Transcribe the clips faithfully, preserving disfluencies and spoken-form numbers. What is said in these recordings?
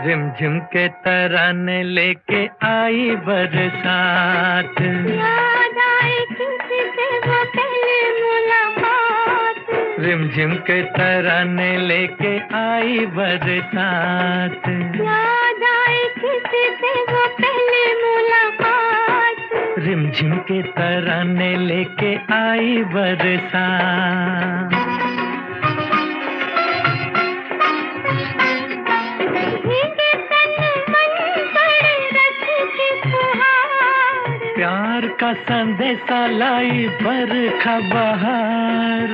रिमझिम के तराने लेके आई बरसात, याद आए किसी से वो पहली मुलाकात। रिमझिम के तराने लेके आई बरसात, याद आए किसी से वो पहली मुलाकात। रिमझिम के तराने लेके आई बरसात। प्यार का संदेशा लाई बरखा बहार,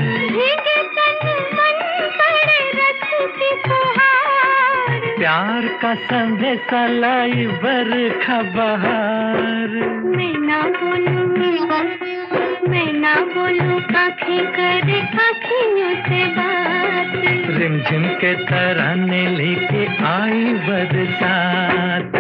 प्यार का संदेशा लाई बरखा बहार। मैं ना बोलूं, मैं ना बोलूं, आँखें करे आँखियों से बात। रिमझिम के तराने लेके आई बरसात,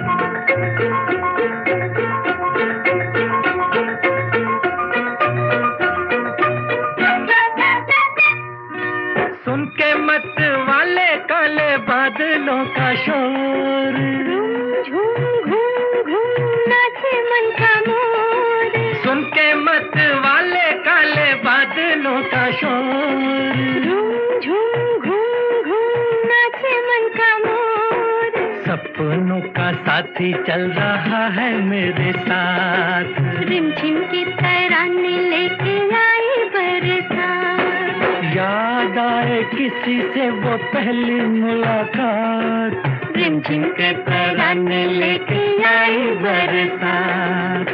सुन के मत वाले काले बादलों का शोर, झूम घूम घूम नाचे मन का मोर। सुन के मत वाले काले बादलों का शोर, झूम घूम घूम नाचे मन का मोर। सपनों का साथी चल रहा है मेरे साथ, रिमझिम की तराने लेके आई बरसात। याद आए किसी से वो पहली मुलाकात, रिमझिम के तराने लेके आई बरसात।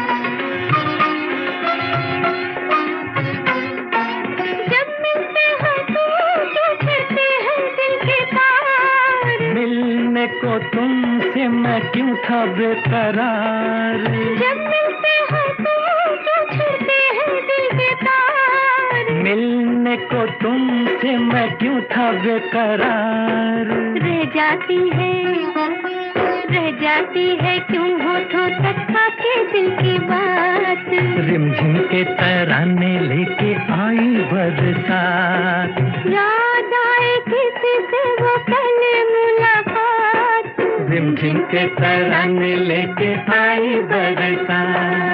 जब मिलते हैं तो टूटते हैं दिल के तार, मिलने को तुमसे मैं क्यों था बेकरार। जब मिलते हैं तो टूटते हैं दिल के तार, मिलने को तुमसे मैं क्यों था बेकरार। रह जाती है, रह जाती है क्यों होठों तक आके दिल की बात। रिमझिम के तराने लेके आई बरसात, याद आए किसी से वो पहली मुलाकात। रिमझिम के तराने लेके आई बरसात।